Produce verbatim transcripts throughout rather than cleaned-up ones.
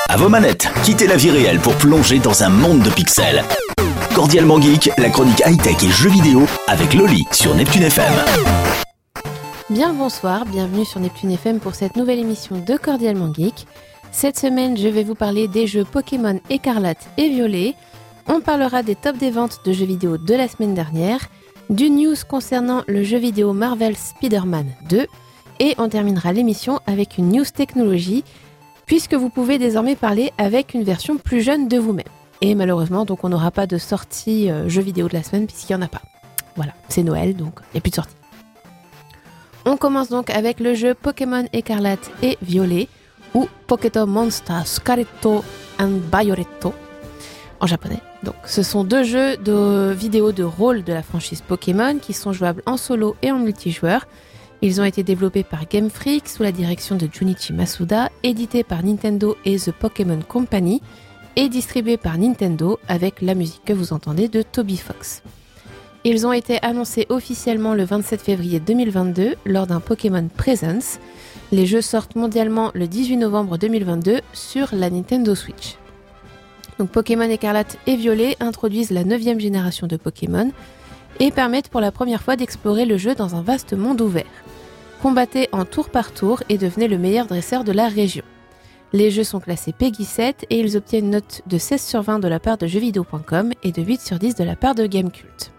À vos manettes, quittez la vie réelle pour plonger dans un monde de pixels. Cordialement Geek, la chronique high-tech et jeux vidéo avec Loli sur Neptune F M. Bien bonsoir, bienvenue sur Neptune F M pour cette nouvelle émission de Cordialement Geek. Cette semaine, je vais vous parler des jeux Pokémon Écarlate et Violet. On parlera des tops des ventes de jeux vidéo de la semaine dernière, du news concernant le jeu vidéo Marvel Spider-Man deux, et on terminera l'émission avec une news technologie, puisque vous pouvez désormais parler avec une version plus jeune de vous-même. Et malheureusement, donc on n'aura pas de sortie euh, jeux vidéo de la semaine, puisqu'il n'y en a pas. Voilà, c'est Noël, donc il n'y a plus de sortie. On commence donc avec le jeu Pokémon Écarlate et Violet, ou Pokémon Monster Scarletto and Violetto, en japonais. Donc, ce sont deux jeux de vidéo de rôle de la franchise Pokémon qui sont jouables en solo et en multijoueur. Ils ont été développés par Game Freak sous la direction de Junichi Masuda, édités par Nintendo et The Pokémon Company et distribués par Nintendo avec la musique que vous entendez de Toby Fox. Ils ont été annoncés officiellement le vingt-sept février deux mille vingt-deux lors d'un Pokémon Presents. Les jeux sortent mondialement le dix-huit novembre deux mille vingt-deux sur la Nintendo Switch. Donc Pokémon Écarlate et Violet introduisent la neuvième génération de Pokémon et permettent pour la première fois d'explorer le jeu dans un vaste monde ouvert. Combattez en tour par tour et devenez le meilleur dresseur de la région. Les jeux sont classés Peggy sept et ils obtiennent une note de seize sur vingt de la part de jeux vidéo point com et de huit sur dix de la part de Gamecult.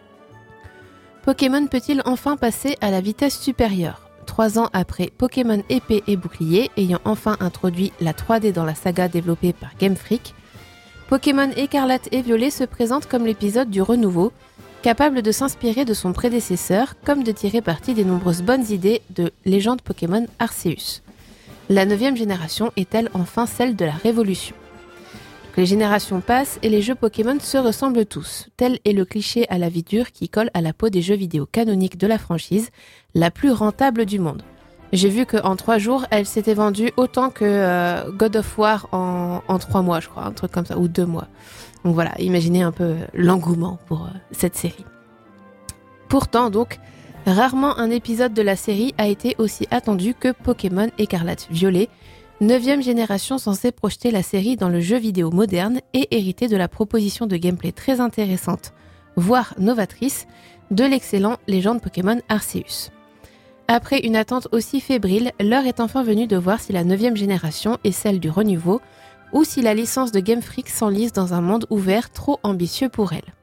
Pokémon peut-il enfin passer à la vitesse supérieure ? Trois ans après Pokémon Épée et Bouclier, ayant enfin introduit la trois D dans la saga développée par Game Freak, Pokémon Écarlate et Violet se présente comme l'épisode du renouveau, capable de s'inspirer de son prédécesseur, comme de tirer parti des nombreuses bonnes idées de Légende Pokémon Arceus. La neuvième génération est-elle enfin celle de la révolution ? Les générations passent et les jeux Pokémon se ressemblent tous. Tel est le cliché à la vie dure qui colle à la peau des jeux vidéo canoniques de la franchise, la plus rentable du monde. J'ai vu qu'en trois jours, elle s'était vendue autant que euh, God of War en, en trois mois, je crois, un truc comme ça, ou deux mois. Donc voilà, imaginez un peu l'engouement pour euh, cette série. Pourtant, donc, rarement un épisode de la série a été aussi attendu que Pokémon Écarlate Violet, neuvième génération censée projeter la série dans le jeu vidéo moderne et hériter de la proposition de gameplay très intéressante, voire novatrice, de l'excellent Légende Pokémon Arceus. Après une attente aussi fébrile, l'heure est enfin venue de voir si la neuvième génération est celle du renouveau ou si la licence de Game Freak s'enlise dans un monde ouvert trop ambitieux pour elle.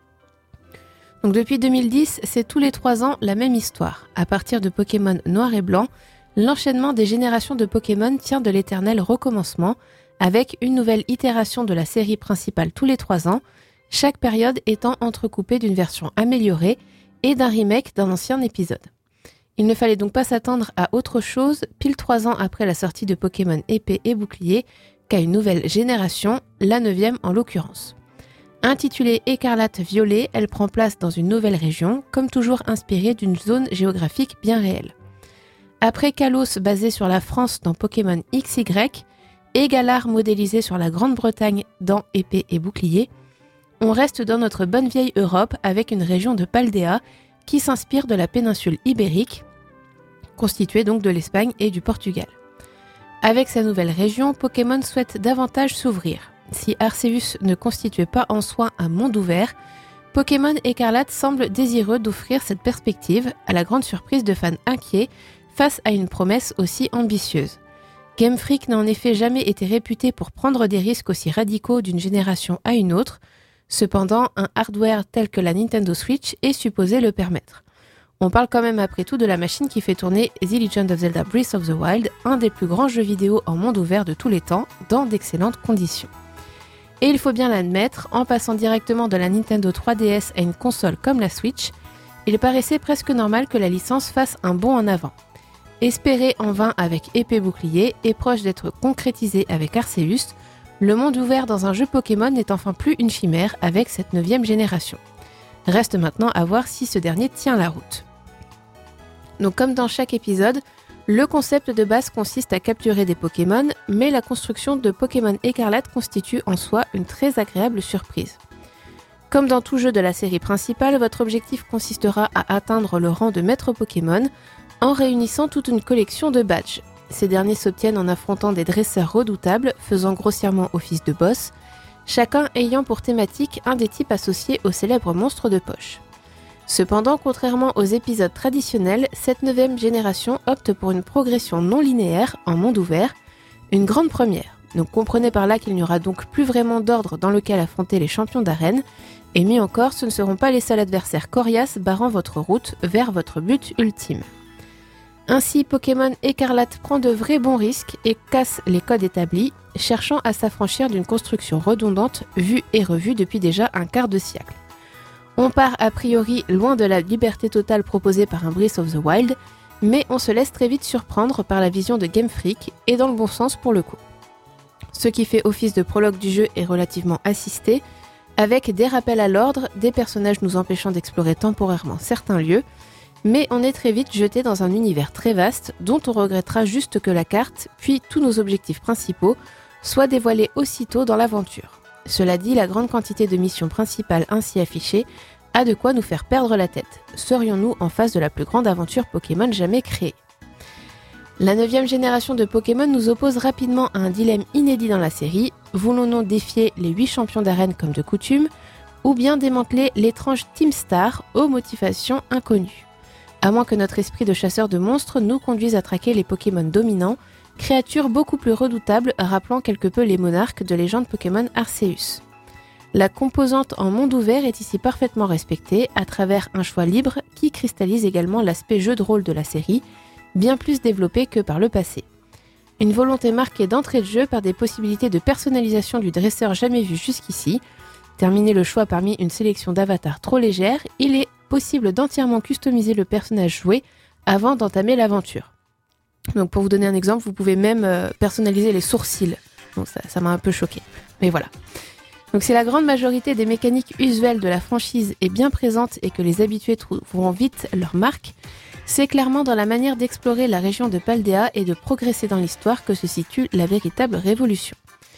Donc depuis deux mille dix, c'est tous les trois ans la même histoire. À partir de Pokémon Noir et Blanc, l'enchaînement des générations de Pokémon tient de l'éternel recommencement, avec une nouvelle itération de la série principale tous les trois ans, chaque période étant entrecoupée d'une version améliorée et d'un remake d'un ancien épisode. Il ne fallait donc pas s'attendre à autre chose, pile trois ans après la sortie de Pokémon Épée et Bouclier, qu'à une nouvelle génération, la neuvième en l'occurrence. Intitulée Écarlate Violet, elle prend place dans une nouvelle région, comme toujours inspirée d'une zone géographique bien réelle. Après Kalos basé sur la France dans Pokémon X Y, et Galar modélisé sur la Grande-Bretagne dans Épée et Bouclier, on reste dans notre bonne vieille Europe avec une région de Paldea qui s'inspire de la péninsule ibérique, constituée donc de l'Espagne et du Portugal. Avec sa nouvelle région, Pokémon souhaite davantage s'ouvrir. Si Arceus ne constituait pas en soi un monde ouvert, Pokémon Écarlate semble désireux d'offrir cette perspective, à la grande surprise de fans inquiets, face à une promesse aussi ambitieuse. Game Freak n'a en effet jamais été réputé pour prendre des risques aussi radicaux d'une génération à une autre, cependant un hardware tel que la Nintendo Switch est supposé le permettre. On parle quand même après tout de la machine qui fait tourner The Legend of Zelda Breath of the Wild, un des plus grands jeux vidéo en monde ouvert de tous les temps, dans d'excellentes conditions. Et il faut bien l'admettre, en passant directement de la Nintendo trois D S à une console comme la Switch, il paraissait presque normal que la licence fasse un bond en avant. Espéré en vain avec Épée Bouclier et proche d'être concrétisé avec Arceus, le monde ouvert dans un jeu Pokémon n'est enfin plus une chimère avec cette neuvième génération. Reste maintenant à voir si ce dernier tient la route. Donc comme dans chaque épisode, le concept de base consiste à capturer des Pokémon, mais la construction de Pokémon Écarlate constitue en soi une très agréable surprise. Comme dans tout jeu de la série principale, votre objectif consistera à atteindre le rang de maître Pokémon en réunissant toute une collection de badges. Ces derniers s'obtiennent en affrontant des dresseurs redoutables, faisant grossièrement office de boss, chacun ayant pour thématique un des types associés au célèbre monstre de poche. Cependant, contrairement aux épisodes traditionnels, cette neuvième génération opte pour une progression non linéaire en monde ouvert, une grande première. Donc comprenez par là qu'il n'y aura donc plus vraiment d'ordre dans lequel affronter les champions d'arène, et mieux encore, ce ne seront pas les seuls adversaires coriaces barrant votre route vers votre but ultime. Ainsi, Pokémon Écarlate prend de vrais bons risques et casse les codes établis, cherchant à s'affranchir d'une construction redondante vue et revue depuis déjà un quart de siècle. On part a priori loin de la liberté totale proposée par un Breath of the Wild, mais on se laisse très vite surprendre par la vision de Game Freak, et dans le bon sens pour le coup. Ce qui fait office de prologue du jeu est relativement assisté, avec des rappels à l'ordre, des personnages nous empêchant d'explorer temporairement certains lieux, mais on est très vite jeté dans un univers très vaste, dont on regrettera juste que la carte, puis tous nos objectifs principaux, soient dévoilés aussitôt dans l'aventure. Cela dit, la grande quantité de missions principales ainsi affichées a de quoi nous faire perdre la tête. Serions-nous en face de la plus grande aventure Pokémon jamais créée ? La neuvième génération de Pokémon nous oppose rapidement à un dilemme inédit dans la série. Voulons-nous défier les huit champions d'arène comme de coutume, ou bien démanteler l'étrange Team Star aux motivations inconnues ? À moins que notre esprit de chasseur de monstres nous conduise à traquer les Pokémon dominants, créatures beaucoup plus redoutables rappelant quelque peu les monarques de légende Pokémon Arceus. La composante en monde ouvert est ici parfaitement respectée à travers un choix libre qui cristallise également l'aspect jeu de rôle de la série, bien plus développé que par le passé. Une volonté marquée d'entrée de jeu par des possibilités de personnalisation du dresseur jamais vues jusqu'ici. Terminé le choix parmi une sélection d'avatars trop légère, il est possible d'entièrement customiser le personnage joué avant d'entamer l'aventure. Donc pour vous donner un exemple, vous pouvez même euh, personnaliser les sourcils. Donc ça, ça m'a un peu choqué. Mais voilà. Donc si la grande majorité des mécaniques usuelles de la franchise est bien présente et que les habitués trouveront vite leur marque, c'est clairement dans la manière d'explorer la région de Paldea et de progresser dans l'histoire que se situe la véritable révolution.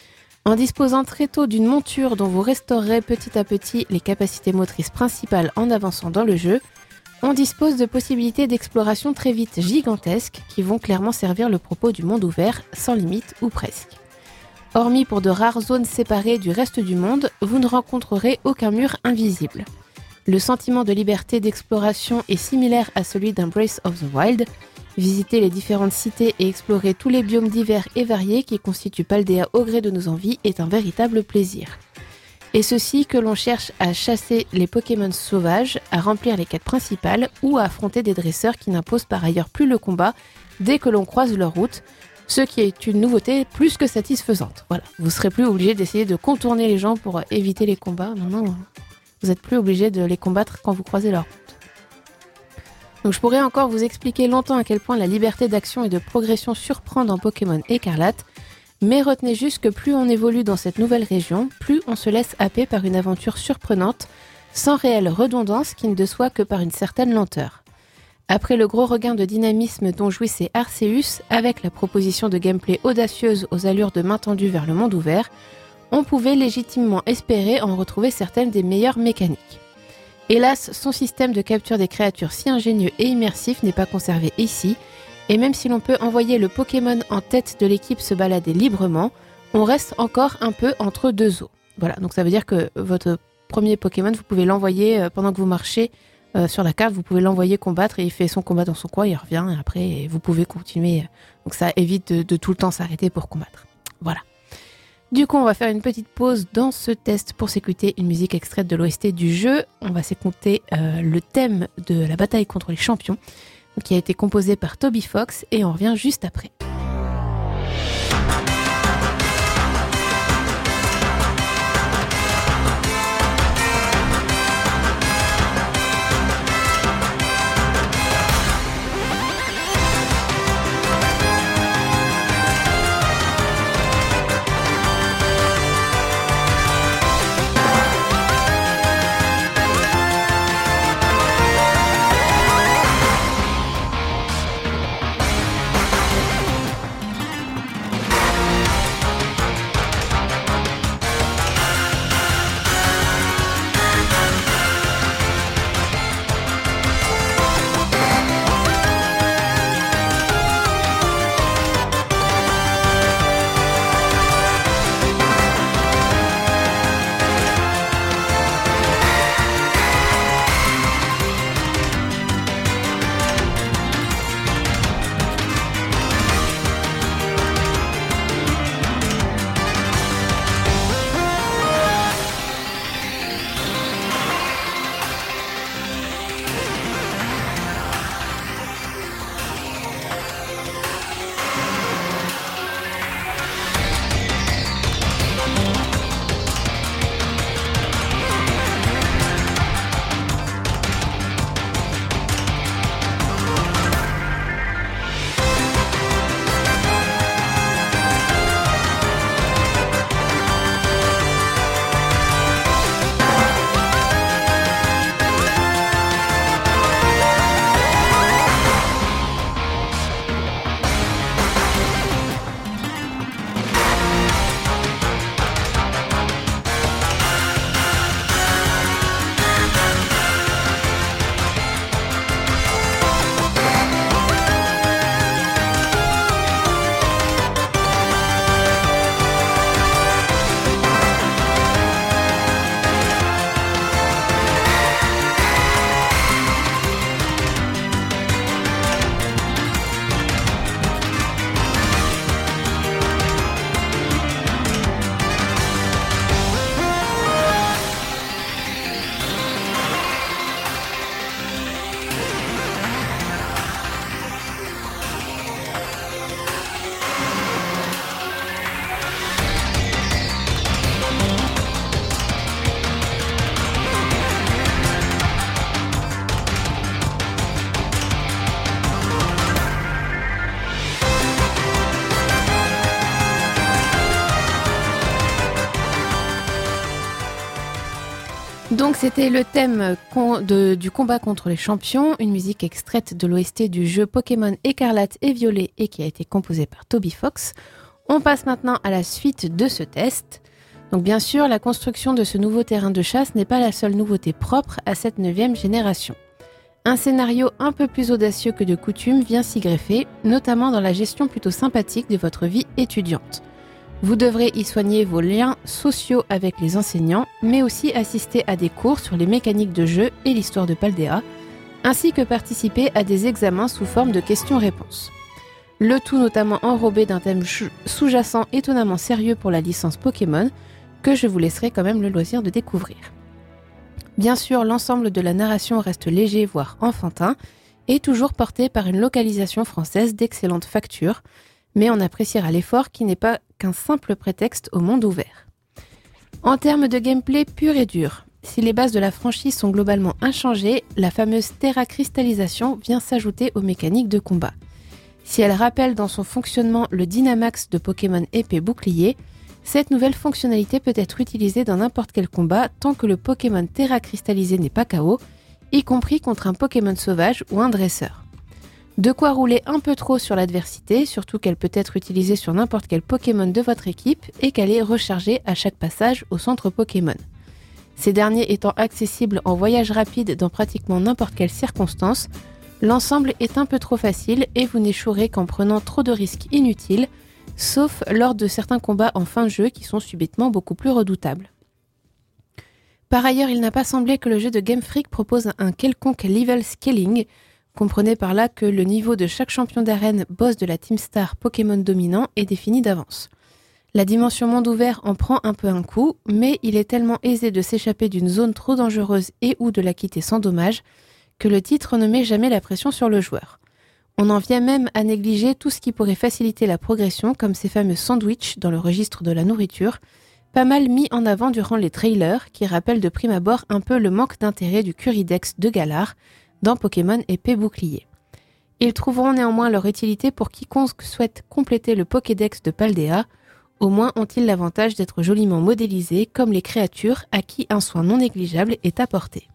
En disposant très tôt d'une monture dont vous restaurerez petit à petit les capacités motrices principales en avançant dans le jeu, on dispose de possibilités d'exploration très vite gigantesques qui vont clairement servir le propos du monde ouvert, sans limite ou presque. Hormis pour de rares zones séparées du reste du monde, vous ne rencontrerez aucun mur invisible. Le sentiment de liberté d'exploration est similaire à celui d'un Breath of the Wild. Visiter les différentes cités et explorer tous les biomes divers et variés qui constituent Paldea au gré de nos envies est un véritable plaisir. Et ceci que l'on cherche à chasser les Pokémon sauvages, à remplir les quêtes principales ou à affronter des dresseurs qui n'imposent par ailleurs plus le combat dès que l'on croise leur route, ce qui est une nouveauté plus que satisfaisante. Voilà, vous serez plus obligé d'essayer de contourner les gens pour éviter les combats. Non, non, vous n'êtes plus obligé de les combattre quand vous croisez leur route. Donc je pourrais encore vous expliquer longtemps à quel point la liberté d'action et de progression surprend dans Pokémon Écarlate, mais retenez juste que plus on évolue dans cette nouvelle région, plus on se laisse happer par une aventure surprenante, sans réelle redondance qui ne déçoit que par une certaine lenteur. Après le gros regain de dynamisme dont jouissait Arceus, avec la proposition de gameplay audacieuse aux allures de main tendue vers le monde ouvert, on pouvait légitimement espérer en retrouver certaines des meilleures mécaniques. Hélas, son système de capture des créatures si ingénieux et immersif n'est pas conservé ici, et même si l'on peut envoyer le Pokémon en tête de l'équipe se balader librement, on reste encore un peu entre deux eaux. Voilà, donc ça veut dire que votre premier Pokémon, vous pouvez l'envoyer pendant que vous marchez euh, sur la carte, vous pouvez l'envoyer combattre et il fait son combat dans son coin, il revient et après vous pouvez continuer. Donc ça évite de, de tout le temps s'arrêter pour combattre. Voilà. Du coup, on va faire une petite pause dans ce test pour s'écouter une musique extraite de l'O S T du jeu. On va s'écouter euh, le thème de la bataille contre les champions, qui a été composé par Toby Fox, et on revient juste après. Donc c'était le thème con- de, du combat contre les champions, une musique extraite de l'O S T du jeu Pokémon Écarlate et Violet et qui a été composée par Toby Fox. On passe maintenant à la suite de ce test. Donc bien sûr, la construction de ce nouveau terrain de chasse n'est pas la seule nouveauté propre à cette neuvième génération. Un scénario un peu plus audacieux que de coutume vient s'y greffer, notamment dans la gestion plutôt sympathique de votre vie étudiante. Vous devrez y soigner vos liens sociaux avec les enseignants, mais aussi assister à des cours sur les mécaniques de jeu et l'histoire de Paldea, ainsi que participer à des examens sous forme de questions-réponses. Le tout notamment enrobé d'un thème sous-jacent étonnamment sérieux pour la licence Pokémon, que je vous laisserai quand même le loisir de découvrir. Bien sûr, l'ensemble de la narration reste léger, voire enfantin, et toujours porté par une localisation française d'excellente facture, mais on appréciera l'effort qui n'est pas qu'un simple prétexte au monde ouvert. En termes de gameplay pur et dur, si les bases de la franchise sont globalement inchangées, la fameuse Terra Cristallisation vient s'ajouter aux mécaniques de combat. Si elle rappelle dans son fonctionnement le Dynamax de Pokémon Épée Bouclier, cette nouvelle fonctionnalité peut être utilisée dans n'importe quel combat tant que le Pokémon Terra Cristallisé n'est pas K O, y compris contre un Pokémon sauvage ou un dresseur. De quoi rouler un peu trop sur l'adversité, surtout qu'elle peut être utilisée sur n'importe quel Pokémon de votre équipe et qu'elle est rechargée à chaque passage au centre Pokémon. Ces derniers étant accessibles en voyage rapide dans pratiquement n'importe quelle circonstance, l'ensemble est un peu trop facile et vous n'échouerez qu'en prenant trop de risques inutiles, sauf lors de certains combats en fin de jeu qui sont subitement beaucoup plus redoutables. Par ailleurs, il n'a pas semblé que le jeu de Game Freak propose un quelconque level scaling. Comprenez par là que le niveau de chaque champion d'arène boss de la Team Star Pokémon dominant est défini d'avance. La dimension monde ouvert en prend un peu un coup, mais il est tellement aisé de s'échapper d'une zone trop dangereuse et ou de la quitter sans dommage que le titre ne met jamais la pression sur le joueur. On en vient même à négliger tout ce qui pourrait faciliter la progression, comme ces fameux sandwichs dans le registre de la nourriture, pas mal mis en avant durant les trailers, qui rappellent de prime abord un peu le manque d'intérêt du Currydex de Galar dans Pokémon Épée Bouclier. Ils trouveront néanmoins leur utilité pour quiconque souhaite compléter le Pokédex de Paldea, au moins ont-ils l'avantage d'être joliment modélisés comme les créatures à qui un soin non négligeable est apporté.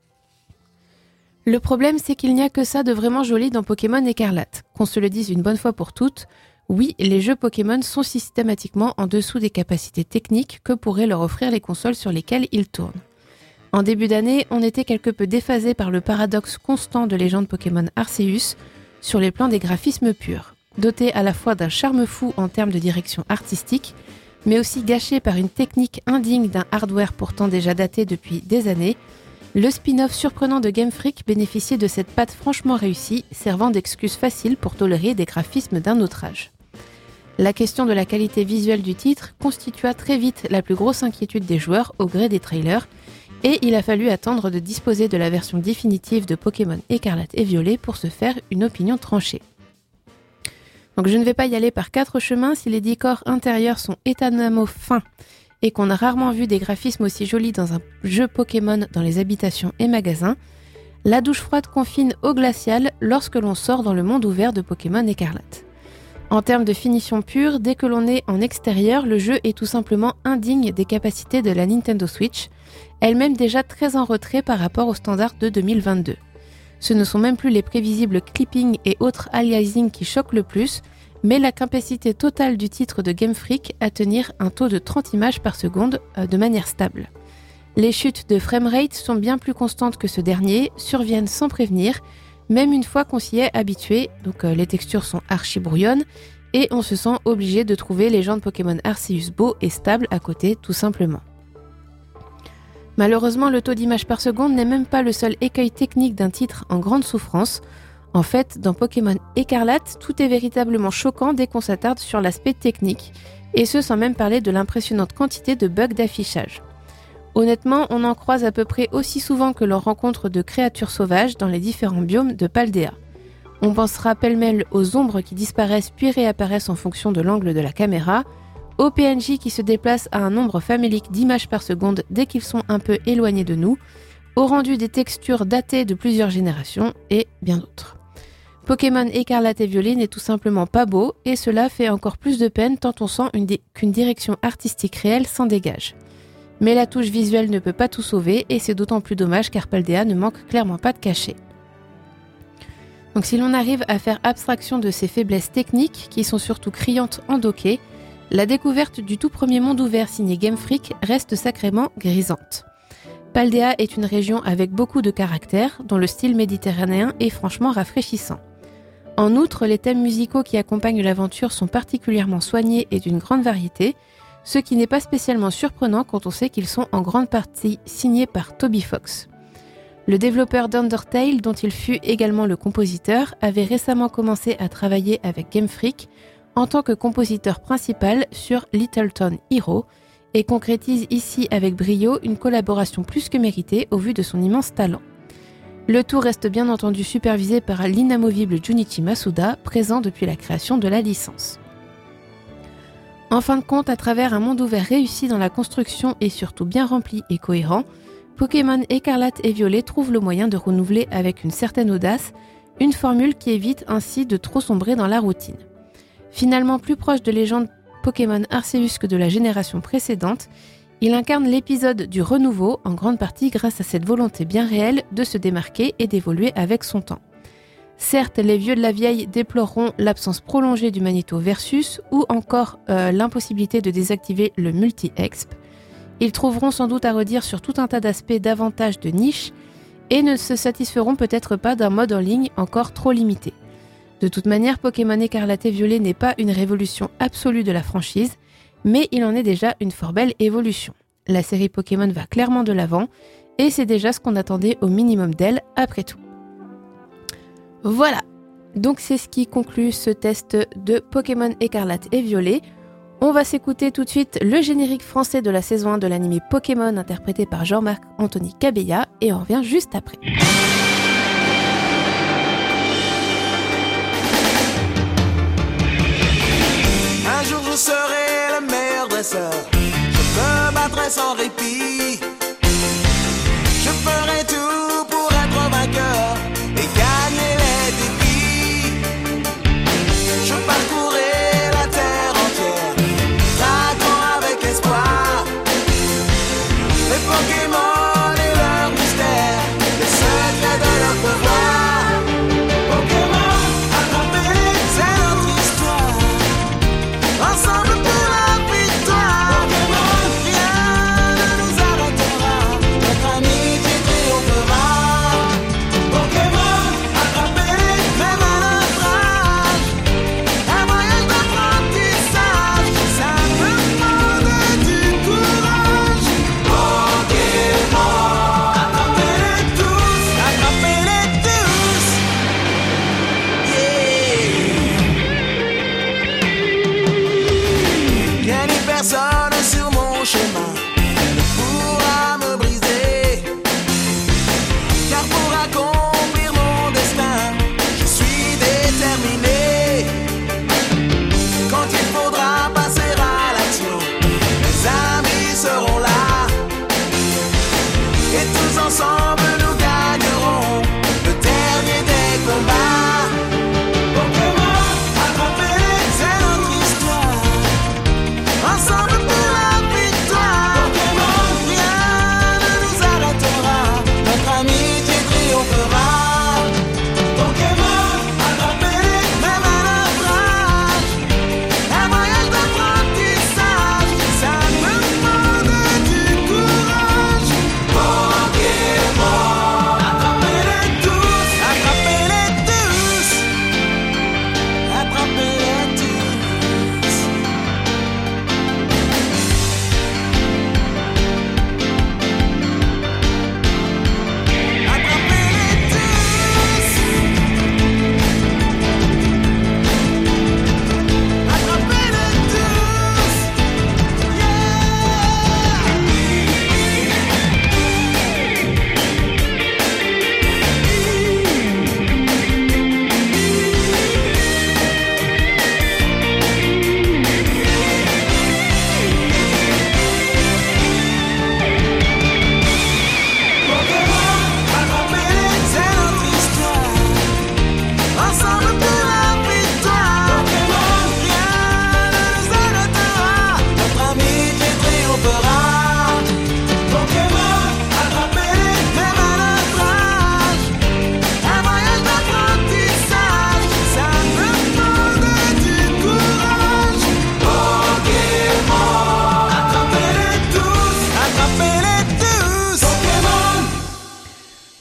Le problème, c'est qu'il n'y a que ça de vraiment joli dans Pokémon Écarlate. Qu'on se le dise une bonne fois pour toutes, oui, les jeux Pokémon sont systématiquement en dessous des capacités techniques que pourraient leur offrir les consoles sur lesquelles ils tournent. En début d'année, on était quelque peu déphasé par le paradoxe constant de Légende Pokémon Arceus sur les plans des graphismes purs. Doté à la fois d'un charme fou en termes de direction artistique, mais aussi gâché par une technique indigne d'un hardware pourtant déjà daté depuis des années, le spin-off surprenant de Game Freak bénéficiait de cette patte franchement réussie, servant d'excuse facile pour tolérer des graphismes d'un autre âge. La question de la qualité visuelle du titre constitua très vite la plus grosse inquiétude des joueurs au gré des trailers, et il a fallu attendre de disposer de la version définitive de Pokémon Écarlate et Violet pour se faire une opinion tranchée. Donc je ne vais pas y aller par quatre chemins, si les décors intérieurs sont étonnamment fins et qu'on a rarement vu des graphismes aussi jolis dans un jeu Pokémon dans les habitations et magasins, la douche froide confine au glacial lorsque l'on sort dans le monde ouvert de Pokémon Écarlate. En termes de finition pure, dès que l'on est en extérieur, le jeu est tout simplement indigne des capacités de la Nintendo Switch, elle-même déjà très en retrait par rapport aux standards de deux mille vingt-deux. Ce ne sont même plus les prévisibles clipping et autres aliasing qui choquent le plus, mais la capacité totale du titre de Game Freak à tenir un taux de trente images par seconde euh, de manière stable. Les chutes de framerate sont bien plus constantes que ce dernier, surviennent sans prévenir, même une fois qu'on s'y est habitué, donc euh, les textures sont archi brouillonnes, et on se sent obligé de trouver Légende Pokémon Arceus beau et stable à côté, tout simplement. Malheureusement, le taux d'images par seconde n'est même pas le seul écueil technique d'un titre en grande souffrance. En fait, dans Pokémon Écarlate, tout est véritablement choquant dès qu'on s'attarde sur l'aspect technique, et ce sans même parler de l'impressionnante quantité de bugs d'affichage. Honnêtement, on en croise à peu près aussi souvent que l'on rencontre de créatures sauvages dans les différents biomes de Paldea. On pensera pêle-mêle aux ombres qui disparaissent puis réapparaissent en fonction de l'angle de la caméra, aux P N J qui se déplacent à un nombre famélique d'images par seconde dès qu'ils sont un peu éloignés de nous, au rendu des textures datées de plusieurs générations et bien d'autres. Pokémon Écarlate et Violet n'est tout simplement pas beau et cela fait encore plus de peine tant on sent une di- qu'une direction artistique réelle s'en dégage. Mais la touche visuelle ne peut pas tout sauver et c'est d'autant plus dommage car Paldea ne manque clairement pas de cachet. Donc si l'on arrive à faire abstraction de ces faiblesses techniques qui sont surtout criantes en docké, la découverte du tout premier monde ouvert signé Game Freak reste sacrément grisante. Paldea est une région avec beaucoup de caractère, dont le style méditerranéen est franchement rafraîchissant. En outre, les thèmes musicaux qui accompagnent l'aventure sont particulièrement soignés et d'une grande variété, ce qui n'est pas spécialement surprenant quand on sait qu'ils sont en grande partie signés par Toby Fox. Le développeur d'Undertale, dont il fut également le compositeur, avait récemment commencé à travailler avec Game Freak en tant que compositeur principal sur Little Town Hero et concrétise ici avec brio une collaboration plus que méritée au vu de son immense talent. Le tout reste bien entendu supervisé par l'inamovible Junichi Masuda, présent depuis la création de la licence. En fin de compte, à travers un monde ouvert réussi dans la construction et surtout bien rempli et cohérent, Pokémon Écarlate et Violet trouvent le moyen de renouveler avec une certaine audace une formule qui évite ainsi de trop sombrer dans la routine. Finalement plus proche de légende Pokémon Arceus que de la génération précédente, il incarne l'épisode du renouveau en grande partie grâce à cette volonté bien réelle de se démarquer et d'évoluer avec son temps. Certes, les vieux de la vieille déploreront l'absence prolongée du Magnéto Versus ou encore euh, l'impossibilité de désactiver le multi-exp. Ils trouveront sans doute à redire sur tout un tas d'aspects davantage de niche et ne se satisferont peut-être pas d'un mode en ligne encore trop limité. De toute manière, Pokémon Écarlate et Violet n'est pas une révolution absolue de la franchise, mais il en est déjà une fort belle évolution. La série Pokémon va clairement de l'avant et c'est déjà ce qu'on attendait au minimum d'elle après tout. Voilà, donc c'est ce qui conclut ce test de Pokémon Écarlate et Violet. On va s'écouter tout de suite le générique français de la saison un de l'anime Pokémon interprété par Jean-Marc Anthony Cabella et on revient juste après. Un jour je serai le meilleur dresseur, je me battrai sans répit, je ferai tout pour être vainqueur et gagner les défis. Je parcourrai la terre entière, traquant avec espoir les Pokémon et leurs mystères, les secrets de leur pouvoir. Pokémon, attrapez, c'est notre histoire, ensemble pour la victoire. Pokémon, rien ne nous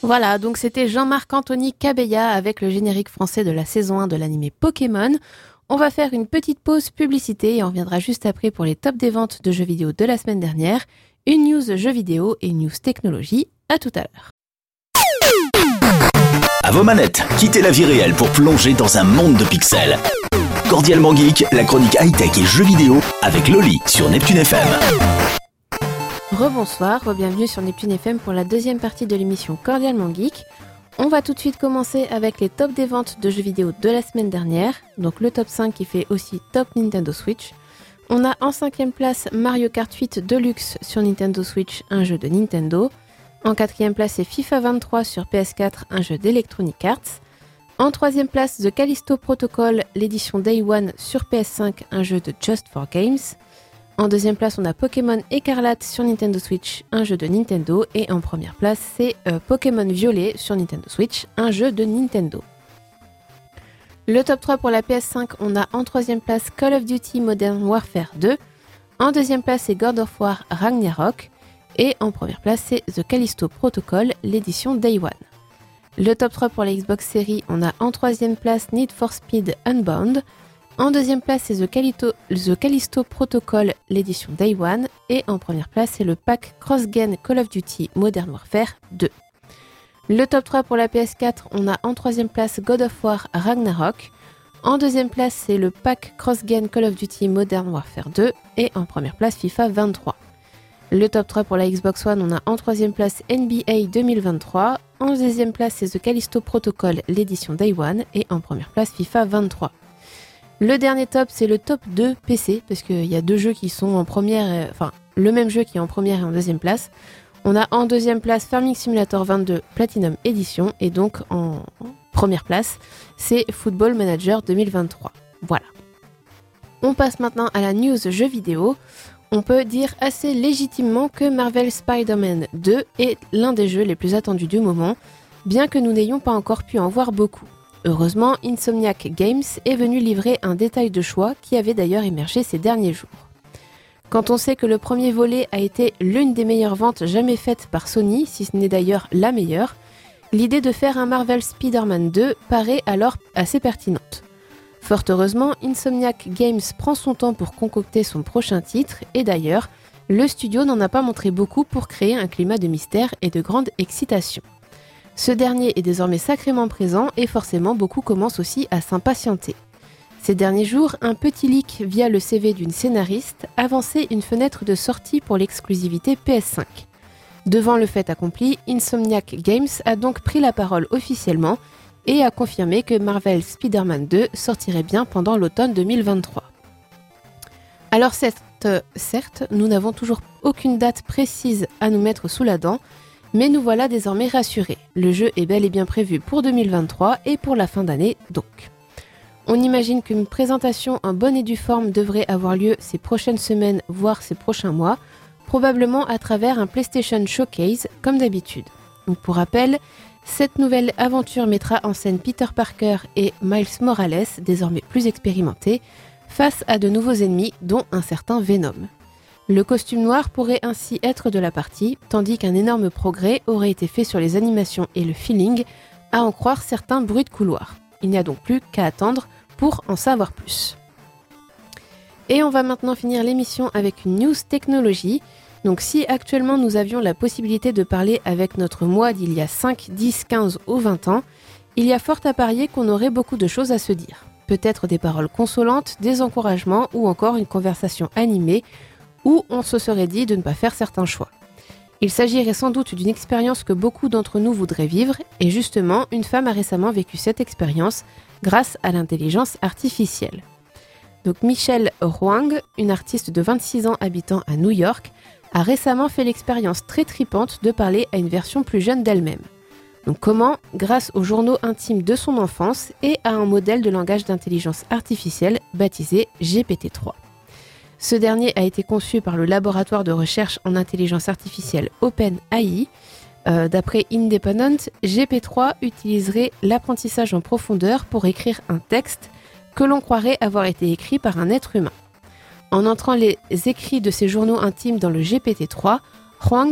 Voilà, donc c'était Jean-Marc Anthony Cabella avec le générique français de la saison un de l'animé Pokémon. On va faire une petite pause publicité et on reviendra juste après pour les tops des ventes de jeux vidéo de la semaine dernière, une news jeux vidéo et une news technologie. À tout à l'heure. À vos manettes, quittez la vie réelle pour plonger dans un monde de pixels. Cordialement Geek, la chronique high-tech et jeux vidéo avec Loli sur Neptune F M. Rebonsoir, bienvenue sur Neptune F M pour la deuxième partie de l'émission Cordialement Geek. On va tout de suite commencer avec les tops des ventes de jeux vidéo de la semaine dernière, donc le top cinq qui fait aussi top Nintendo Switch. On a en cinquième place Mario Kart huit Deluxe sur Nintendo Switch, un jeu de Nintendo. En quatrième place c'est FIFA vingt-trois sur P S quatre, un jeu d'Electronic Arts. En troisième place The Callisto Protocol, l'édition Day One sur P S cinq, un jeu de Just for Games. En deuxième place, on a Pokémon Écarlate sur Nintendo Switch, un jeu de Nintendo. Et en première place, c'est euh, Pokémon Violet sur Nintendo Switch, un jeu de Nintendo. Le top trois pour la P S cinq, on a en troisième place Call of Duty Modern Warfare deux. En deuxième place, c'est God of War Ragnarok. Et en première place, c'est The Callisto Protocol, l'édition Day One. Le top trois pour la Xbox Series, on a en troisième place Need for Speed Unbound. En deuxième place, c'est The Callisto, The Callisto Protocol, l'édition Day One. Et en première place, c'est le pack Cross-Gen Call of Duty Modern Warfare deux. Le top trois pour la P S quatre, on a en troisième place God of War Ragnarok. En deuxième place, c'est le pack Cross-Gen Call of Duty Modern Warfare deux. Et en première place, FIFA vingt-trois. Le top trois pour la Xbox One, on a en troisième place N B A deux mille vingt-trois. En deuxième place, c'est The Callisto Protocol, l'édition Day One. Et en première place, FIFA vingt-trois. Le dernier top, c'est le top deux P C, parce qu'il y a deux jeux qui sont en première, et, enfin, le même jeu qui est en première et en deuxième place. On a en deuxième place Farming Simulator vingt-deux Platinum Edition, et donc en première place, c'est Football Manager deux mille vingt-trois. Voilà. On passe maintenant à la news jeux vidéo. On peut dire assez légitimement que Marvel Spider-Man deux est l'un des jeux les plus attendus du moment, bien que nous n'ayons pas encore pu en voir beaucoup. Heureusement, Insomniac Games est venu livrer un détail de choix qui avait d'ailleurs émergé ces derniers jours. Quand on sait que le premier volet a été l'une des meilleures ventes jamais faites par Sony, si ce n'est d'ailleurs la meilleure, l'idée de faire un Marvel Spider-Man deux paraît alors assez pertinente. Fort heureusement, Insomniac Games prend son temps pour concocter son prochain titre, et d'ailleurs, le studio n'en a pas montré beaucoup pour créer un climat de mystère et de grande excitation. Ce dernier est désormais sacrément présent et forcément beaucoup commencent aussi à s'impatienter. Ces derniers jours, un petit leak via le C V d'une scénariste avançait une fenêtre de sortie pour l'exclusivité P S cinq. Devant le fait accompli, Insomniac Games a donc pris la parole officiellement et a confirmé que Marvel Spider-Man deux sortirait bien pendant l'automne deux mille vingt-trois. Alors certes, certes, nous n'avons toujours aucune date précise à nous mettre sous la dent, mais nous voilà désormais rassurés. Le jeu est bel et bien prévu pour deux mille vingt-trois et pour la fin d'année donc. On imagine qu'une présentation en bonne et due forme devrait avoir lieu ces prochaines semaines, voire ces prochains mois, probablement à travers un PlayStation Showcase, comme d'habitude. Donc pour rappel, cette nouvelle aventure mettra en scène Peter Parker et Miles Morales, désormais plus expérimentés, face à de nouveaux ennemis, dont un certain Venom. Le costume noir pourrait ainsi être de la partie, tandis qu'un énorme progrès aurait été fait sur les animations et le feeling, à en croire certains bruits de couloir. Il n'y a donc plus qu'à attendre pour en savoir plus. Et on va maintenant finir l'émission avec une news technologie. Donc si actuellement nous avions la possibilité de parler avec notre moi d'il y a cinq, dix, quinze ou vingt ans, il y a fort à parier qu'on aurait beaucoup de choses à se dire. Peut-être des paroles consolantes, des encouragements ou encore une conversation animée où on se serait dit de ne pas faire certains choix. Il s'agirait sans doute d'une expérience que beaucoup d'entre nous voudraient vivre, et justement, une femme a récemment vécu cette expérience grâce à l'intelligence artificielle. Donc Michelle Huang, une artiste de vingt-six ans habitant à New York, a récemment fait l'expérience très tripante de parler à une version plus jeune d'elle-même. Donc comment ? Grâce aux journaux intimes de son enfance et à un modèle de langage d'intelligence artificielle baptisé G P T trois. Ce dernier a été conçu par le laboratoire de recherche en intelligence artificielle OpenAI. Euh, d'après Independent, G P T trois utiliserait l'apprentissage en profondeur pour écrire un texte que l'on croirait avoir été écrit par un être humain. En entrant les écrits de ses journaux intimes dans le G P T trois, Huang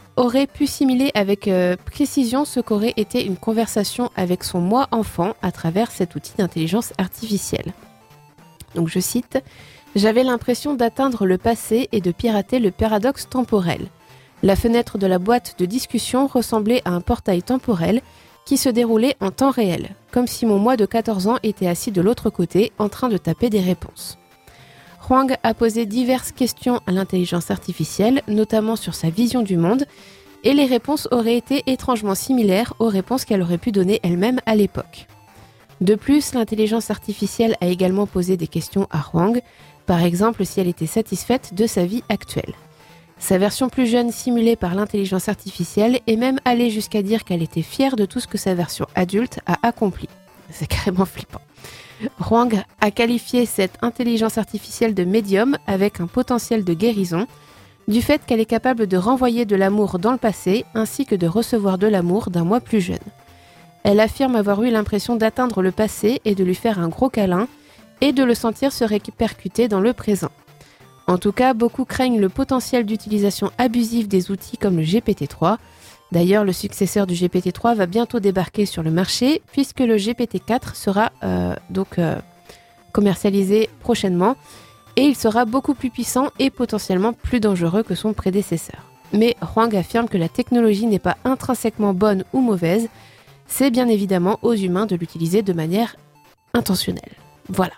aurait pu simuler avec euh, précision ce qu'aurait été une conversation avec son moi enfant à travers cet outil d'intelligence artificielle. Donc je cite « J'avais l'impression d'atteindre le passé et de pirater le paradoxe temporel. La fenêtre de la boîte de discussion ressemblait à un portail temporel qui se déroulait en temps réel, comme si mon moi de quatorze ans était assis de l'autre côté en train de taper des réponses. » Huang a posé diverses questions à l'intelligence artificielle, notamment sur sa vision du monde, et les réponses auraient été étrangement similaires aux réponses qu'elle aurait pu donner elle-même à l'époque. De plus, l'intelligence artificielle a également posé des questions à Huang, par exemple si elle était satisfaite de sa vie actuelle. Sa version plus jeune simulée par l'intelligence artificielle est même allée jusqu'à dire qu'elle était fière de tout ce que sa version adulte a accompli. C'est carrément flippant. Huang a qualifié cette intelligence artificielle de médium avec un potentiel de guérison, du fait qu'elle est capable de renvoyer de l'amour dans le passé ainsi que de recevoir de l'amour d'un moi plus jeune. Elle affirme avoir eu l'impression d'atteindre le passé et de lui faire un gros câlin et de le sentir se répercuter dans le présent. En tout cas, beaucoup craignent le potentiel d'utilisation abusive des outils comme le G P T trois. D'ailleurs, le successeur du G P T trois va bientôt débarquer sur le marché puisque le G P T quatre sera euh, donc euh, commercialisé prochainement et il sera beaucoup plus puissant et potentiellement plus dangereux que son prédécesseur. Mais Huang affirme que la technologie n'est pas intrinsèquement bonne ou mauvaise, c'est bien évidemment aux humains de l'utiliser de manière intentionnelle. Voilà.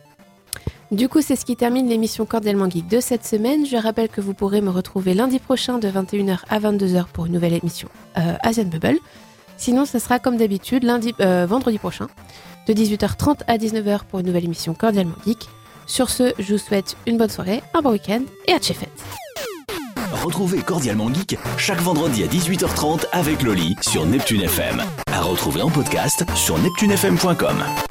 Du coup, c'est ce qui termine l'émission Cordialement Geek de cette semaine. Je rappelle que vous pourrez me retrouver lundi prochain de vingt et une heures à vingt-deux heures pour une nouvelle émission euh, Asian Bubble. Sinon, ça sera comme d'habitude lundi, euh, vendredi prochain de dix-huit heures trente à dix-neuf heures pour une nouvelle émission Cordialement Geek. Sur ce, je vous souhaite une bonne soirée, un bon week-end et à tchéfet. Retrouvez Cordialement Geek chaque vendredi à dix-huit heures trente avec Loli sur Neptune F M. À retrouver en podcast sur neptune f m point com.